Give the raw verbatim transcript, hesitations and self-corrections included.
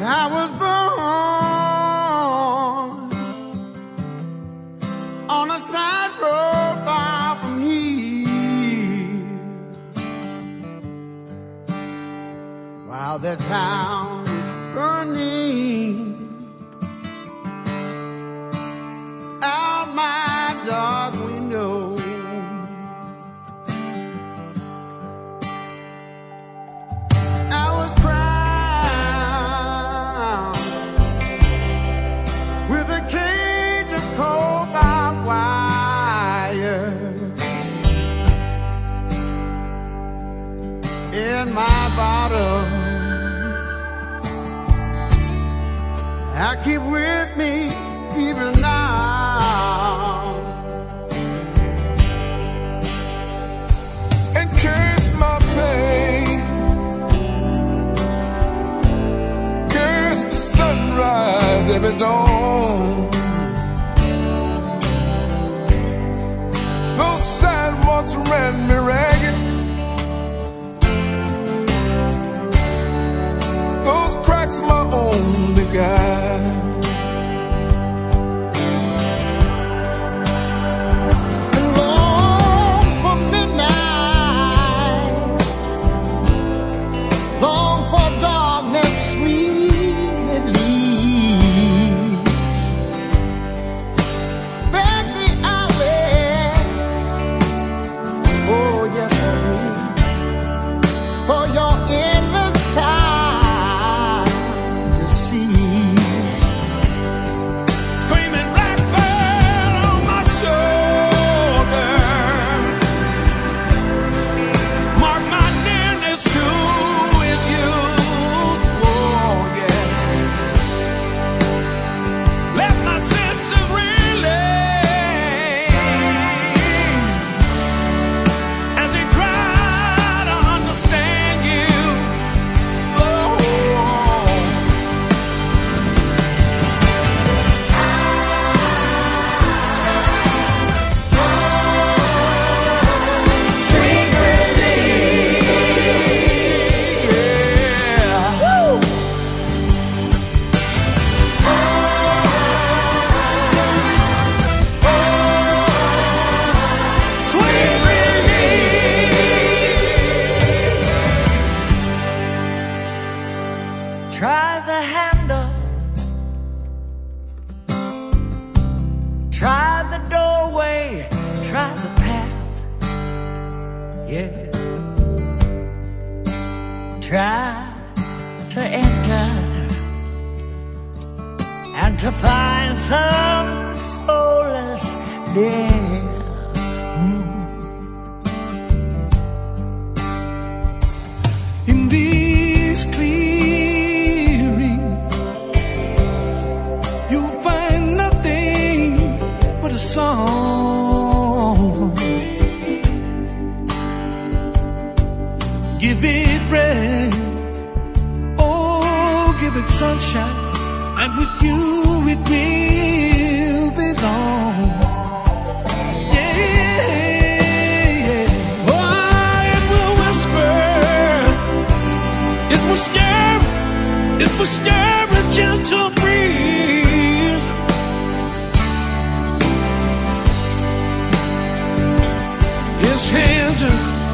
I was born on a side road far from here, while the town is burning out my dark window. I was crowned with a cage of cold barbed wire in my bottom. I keep with me even now, and curse my pain, curse the sunrise every dawn. Those sidewalks ran me ragged, those cracks my only guide. Try the handle, try the doorway, try the path, yeah. Try to enter and to find some solace there. Mm. In these clearings, you'll find nothing but a song. Give it rain, oh, give it sunshine, and with you it will belong. Yeah, yeah. Oh, it will whisper, it will scare, it will scare a gentle breeze. His hands are